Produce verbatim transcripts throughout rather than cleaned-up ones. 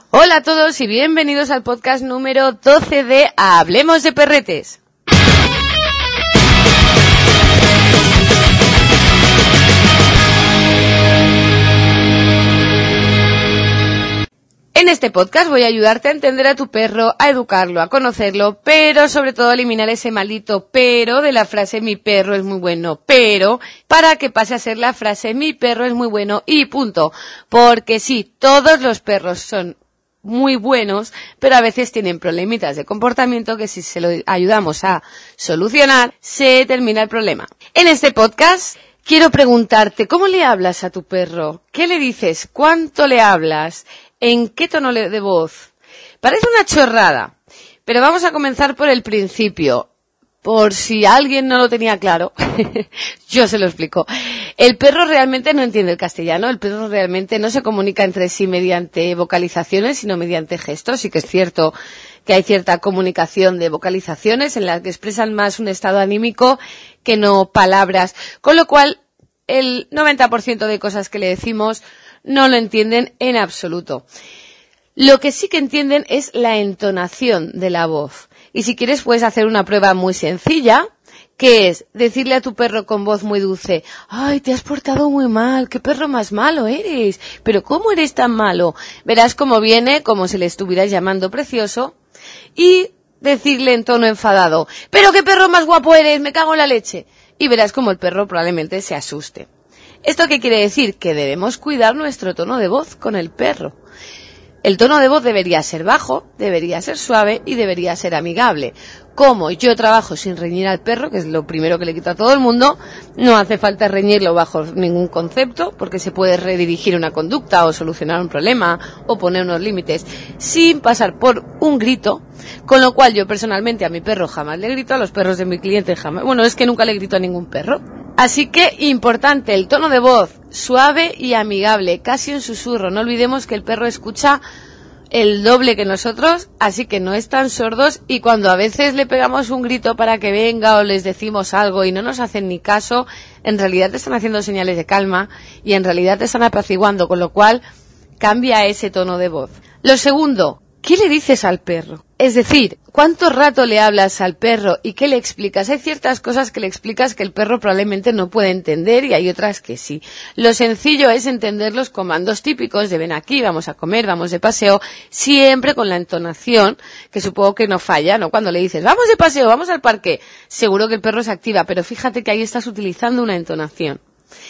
Hola a todos y bienvenidos al podcast número doce de Hablemos de Perretes. En este podcast voy a ayudarte a entender a tu perro, a educarlo, a conocerlo, pero sobre todo a eliminar ese maldito pero de la frase mi perro es muy bueno, pero para que pase a ser la frase mi perro es muy bueno y punto. Porque sí, todos los perros son muy buenos, pero a veces tienen problemitas de comportamiento que si se lo ayudamos a solucionar, se termina el problema. En este podcast quiero preguntarte, ¿cómo le hablas a tu perro? ¿Qué le dices? ¿Cuánto le hablas? ¿En qué tono de voz? Parece una chorrada, pero vamos a comenzar por el principio. Por si alguien no lo tenía claro, yo se lo explico. El perro realmente no entiende el castellano, el perro realmente no se comunica entre sí mediante vocalizaciones, sino mediante gestos. Sí que es cierto que hay cierta comunicación de vocalizaciones en las que expresan más un estado anímico que no palabras, con lo cual el noventa por ciento de cosas que le decimos no lo entienden en absoluto. Lo que sí que entienden es la entonación de la voz. Y si quieres puedes hacer una prueba muy sencilla, que es decirle a tu perro con voz muy dulce, ¡ay, te has portado muy mal! ¡Qué perro más malo eres! ¿Pero cómo eres tan malo? Verás cómo viene, como si le estuvieras llamando precioso, y decirle en tono enfadado, ¡pero qué perro más guapo eres! ¡Me cago en la leche! Y verás cómo el perro probablemente se asuste. ¿Esto qué quiere decir? Que debemos cuidar nuestro tono de voz con el perro. El tono de voz debería ser bajo, debería ser suave y debería ser amigable. Como yo trabajo sin reñir al perro, que es lo primero que le quito a todo el mundo, no hace falta reñirlo bajo ningún concepto, porque se puede redirigir una conducta o solucionar un problema o poner unos límites sin pasar por un grito, con lo cual yo personalmente a mi perro jamás le grito, a los perros de mi cliente jamás. Bueno, es que nunca le grito a ningún perro. Así que, importante, el tono de voz suave y amigable, casi un susurro. No olvidemos que el perro escucha el doble que nosotros, así que no están sordos, y cuando a veces le pegamos un grito para que venga o les decimos algo y no nos hacen ni caso, en realidad te están haciendo señales de calma y en realidad te están apaciguando, con lo cual cambia ese tono de voz. Lo segundo, ¿qué le dices al perro? Es decir, ¿cuánto rato le hablas al perro y qué le explicas? Hay ciertas cosas que le explicas que el perro probablemente no puede entender y hay otras que sí. Lo sencillo es entender los comandos típicos de ven aquí, vamos a comer, vamos de paseo, siempre con la entonación, que supongo que no falla, ¿no? Cuando le dices, vamos de paseo, vamos al parque, seguro que el perro se activa, pero fíjate que ahí estás utilizando una entonación.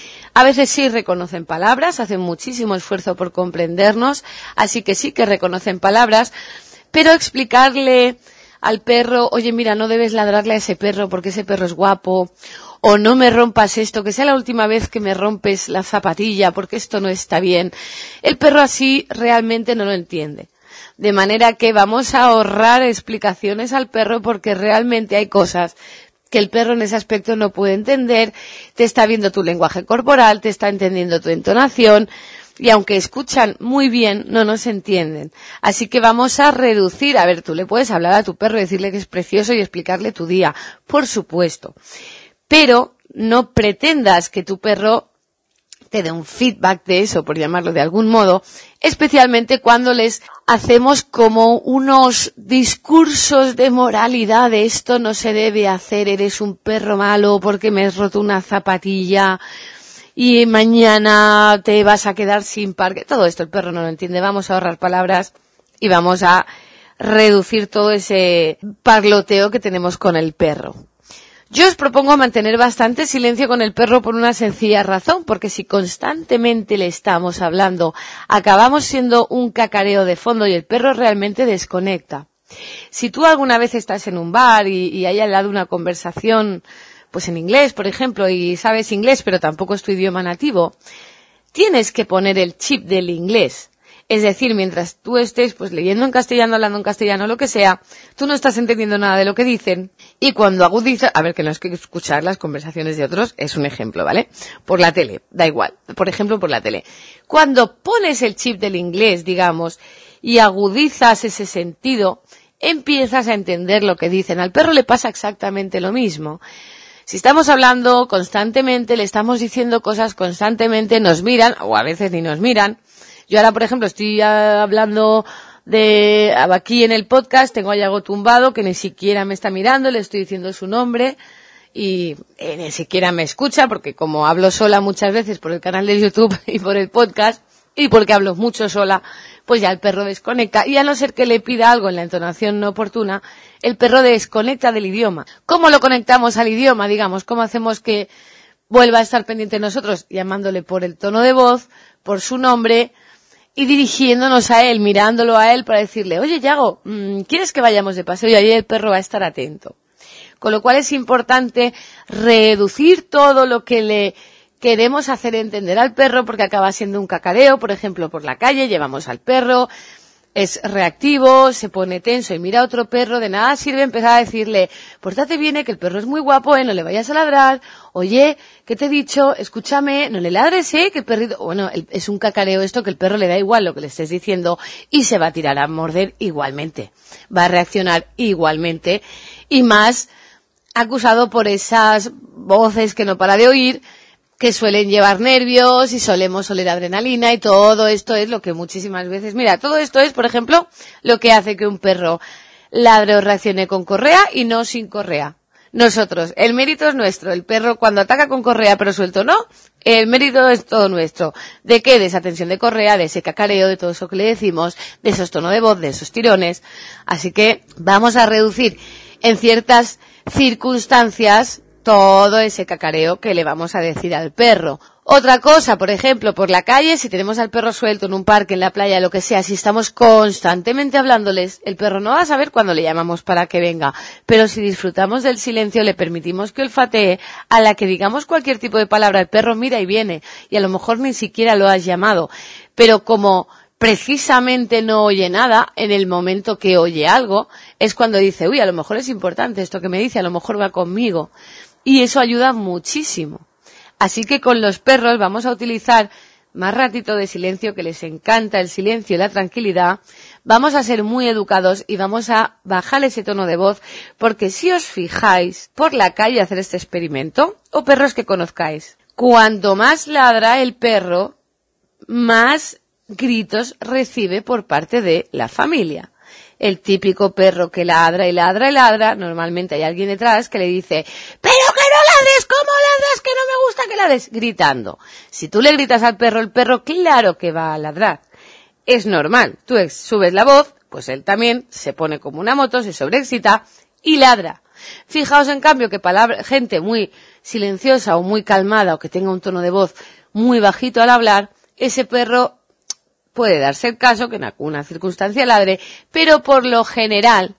A veces sí reconocen palabras, hacen muchísimo esfuerzo por comprendernos, así que sí que reconocen palabras, pero explicarle al perro, oye, mira, no debes ladrarle a ese perro porque ese perro es guapo, o no me rompas esto, que sea la última vez que me rompes la zapatilla porque esto no está bien. El perro así realmente no lo entiende. De manera que vamos a ahorrar explicaciones al perro porque realmente hay cosas que el perro en ese aspecto no puede entender, te está viendo tu lenguaje corporal, te está entendiendo tu entonación, y aunque escuchan muy bien, no nos entienden. Así que vamos a reducir, a ver, tú le puedes hablar a tu perro y decirle que es precioso y explicarle tu día, por supuesto, pero no pretendas que tu perro te dé un feedback de eso, por llamarlo de algún modo, especialmente cuando les hacemos como unos discursos de moralidad, de esto no se debe hacer, eres un perro malo porque me has roto una zapatilla y mañana te vas a quedar sin parque. Todo esto el perro no lo entiende. Vamos a ahorrar palabras y vamos a reducir todo ese parloteo que tenemos con el perro. Yo os propongo mantener bastante silencio con el perro por una sencilla razón, porque si constantemente le estamos hablando, acabamos siendo un cacareo de fondo y el perro realmente desconecta. Si tú alguna vez estás en un bar y, y hay al lado una conversación, pues en inglés, por ejemplo, y sabes inglés, pero tampoco es tu idioma nativo, tienes que poner el chip del inglés. Es decir, mientras tú estés pues leyendo en castellano, hablando en castellano, lo que sea, tú no estás entendiendo nada de lo que dicen y cuando agudizas, a ver, que no es que escuchar las conversaciones de otros, es un ejemplo, ¿vale? Por la tele, da igual, por ejemplo, por la tele. Cuando pones el chip del inglés, digamos, y agudizas ese sentido, empiezas a entender lo que dicen. Al perro le pasa exactamente lo mismo. Si estamos hablando constantemente, le estamos diciendo cosas constantemente, nos miran, o a veces ni nos miran, Yo ahora, por ejemplo, estoy hablando de aquí en el podcast, tengo a Yago tumbado, que ni siquiera me está mirando, le estoy diciendo su nombre, y eh, ni siquiera me escucha, porque como hablo sola muchas veces por el canal de YouTube y por el podcast, y porque hablo mucho sola, pues ya el perro desconecta, y a no ser que le pida algo en la entonación no oportuna, el perro desconecta del idioma. ¿Cómo lo conectamos al idioma, digamos? ¿Cómo hacemos que vuelva a estar pendiente de nosotros? Llamándole por el tono de voz, por su nombre, y dirigiéndonos a él, mirándolo a él para decirle, oye, Yago, ¿quieres que vayamos de paseo? Y ahí el perro va a estar atento. Con lo cual es importante reducir todo lo que le queremos hacer entender al perro, porque acaba siendo un cacareo. Por ejemplo, por la calle llevamos al perro, es reactivo, se pone tenso y mira a otro perro, de nada sirve empezar a decirle, pórtate bien, que el perro es muy guapo, eh, no le vayas a ladrar, oye, ¿qué te he dicho? Escúchame, no le ladres, eh, que el perrito, bueno, el, es un cacareo esto, que el perro le da igual lo que le estés diciendo y se va a tirar a morder igualmente, va a reaccionar igualmente, y más acusado por esas voces que no para de oír, que suelen llevar nervios y solemos oler adrenalina, y todo esto es lo que muchísimas veces, mira, todo esto es, por ejemplo, lo que hace que un perro ladre o reaccione con correa y no sin correa. Nosotros, el mérito es nuestro, el perro cuando ataca con correa pero suelto no, el mérito es todo nuestro. ¿De qué? De esa tensión de correa, de ese cacareo, de todo eso que le decimos, de esos tonos de voz, de esos tirones. Así que vamos a reducir en ciertas circunstancias todo ese cacareo que le vamos a decir al perro. Otra cosa, por ejemplo, por la calle, si tenemos al perro suelto en un parque, en la playa, lo que sea, si estamos constantemente hablándoles, el perro no va a saber cuándo le llamamos para que venga, pero si disfrutamos del silencio, le permitimos que olfatee, a la que digamos cualquier tipo de palabra, el perro mira y viene, y a lo mejor ni siquiera lo has llamado, pero como precisamente no oye nada, en el momento que oye algo, es cuando dice, uy, a lo mejor es importante esto que me dice, a lo mejor va conmigo. Y eso ayuda muchísimo. Así que con los perros vamos a utilizar más ratito de silencio, que les encanta el silencio y la tranquilidad. Vamos a ser muy educados y vamos a bajar ese tono de voz, porque si os fijáis por la calle hacer este experimento, o perros que conozcáis, cuanto más ladra el perro, más gritos recibe por parte de la familia. El típico perro que ladra y ladra y ladra, normalmente hay alguien detrás que le dice, ¡pero que no ladres! ¿Cómo ladras? Que no me gusta que ladres, gritando. Si tú le gritas al perro, el perro claro que va a ladrar. Es normal, tú subes la voz, pues él también se pone como una moto, se sobreexcita y ladra. Fijaos en cambio que palabra, gente muy silenciosa o muy calmada o que tenga un tono de voz muy bajito al hablar, ese perro puede darse el caso que en alguna circunstancia ladre, pero por lo general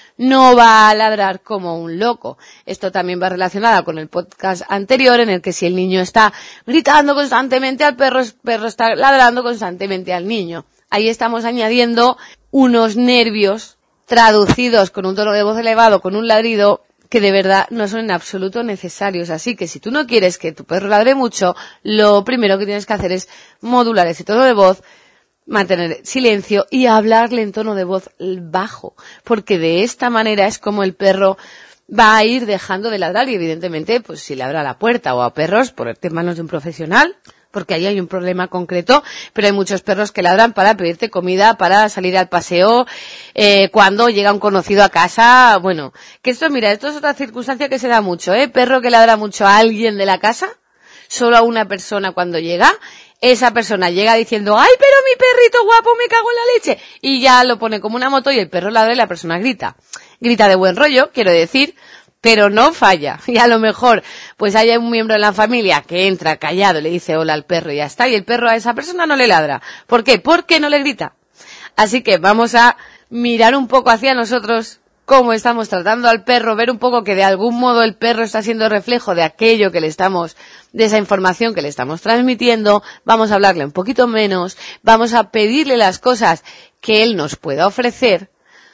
no va a ladrar como un loco. Esto también va relacionado con el podcast anterior, en el que si el niño está gritando constantemente al perro, el perro está ladrando constantemente al niño. Ahí estamos añadiendo unos nervios traducidos con un tono de voz elevado, con un ladrido, que de verdad no son en absoluto necesarios. Así que si tú no quieres que tu perro ladre mucho, lo primero que tienes que hacer es modular ese tono de voz, mantener silencio y hablarle en tono de voz bajo, porque de esta manera es como el perro va a ir dejando de ladrar. Y evidentemente, pues si ladra a la puerta o a perros, ponerte en manos de un profesional, porque ahí hay un problema concreto, pero hay muchos perros que ladran para pedirte comida, para salir al paseo, eh, cuando llega un conocido a casa. Bueno, que esto, mira, esto es otra circunstancia que se da mucho, ¿eh? Perro que ladra mucho a alguien de la casa, solo a una persona cuando llega. Esa persona llega diciendo, ¡ay, pero mi perrito guapo, me cago en la leche! Y ya lo pone como una moto y el perro ladra y la persona grita. Grita de buen rollo, quiero decir, pero no falla. Y a lo mejor, pues hay un miembro de la familia que entra callado, le dice hola al perro y ya está, y el perro a esa persona no le ladra. ¿Por qué? Porque no le grita. Así que vamos a mirar un poco hacia nosotros, cómo estamos tratando al perro, ver un poco que de algún modo el perro está siendo reflejo de aquello que le estamos, de esa información que le estamos transmitiendo. Vamos a hablarle un poquito menos, vamos a pedirle las cosas que él nos pueda ofrecer,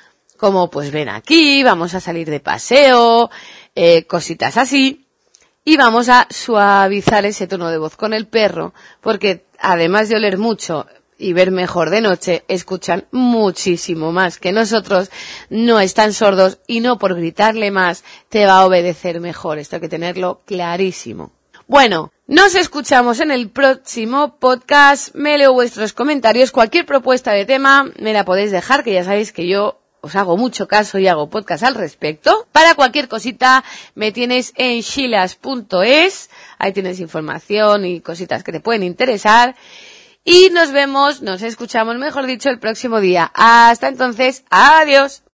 como pues ven aquí, vamos a salir de paseo, eh, cositas así, y vamos a suavizar ese tono de voz con el perro, porque además de oler mucho y ver mejor de noche, escuchan muchísimo más que nosotros, no están sordos y no por gritarle más te va a obedecer mejor. Esto hay que tenerlo clarísimo. Bueno, Nos escuchamos en el próximo podcast. Me leo vuestros comentarios. Cualquier propuesta de tema me la podéis dejar, que ya sabéis que yo os hago mucho caso y hago podcast al respecto. Para cualquier cosita me tienes en shilas punto es. Ahí tienes información y cositas que te pueden interesar. Y nos vemos, nos escuchamos, mejor dicho, el próximo día. Hasta entonces, adiós.